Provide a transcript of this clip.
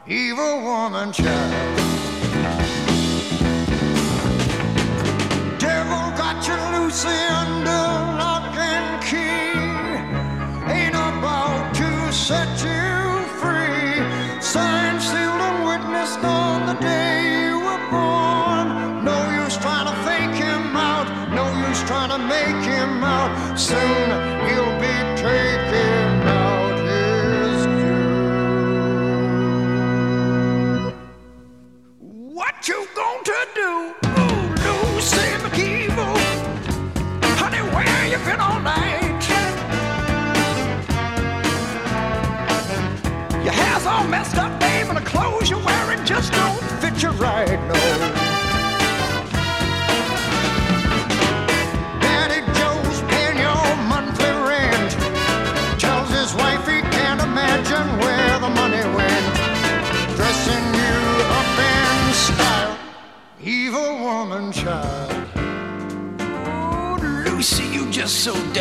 evil woman child. Devil got you Lucy under lock and key. Ain't about to set you free. Signed, sealed, and witnessed on the day you were born. No use trying to fake him out. No use trying to make him out. Soon he'll be taking out his due. What you going to do? Oh, Lucy McEvil. Honey, where you been all night? Your hair's all messed up, babe, and the clothes you're wearing just don't fit you right, no. Daddy Joe's paying your monthly rent. Tells his wife he can't imagine where the money went. Dressing you up in style, evil woman child. Oh, Lucy, you just so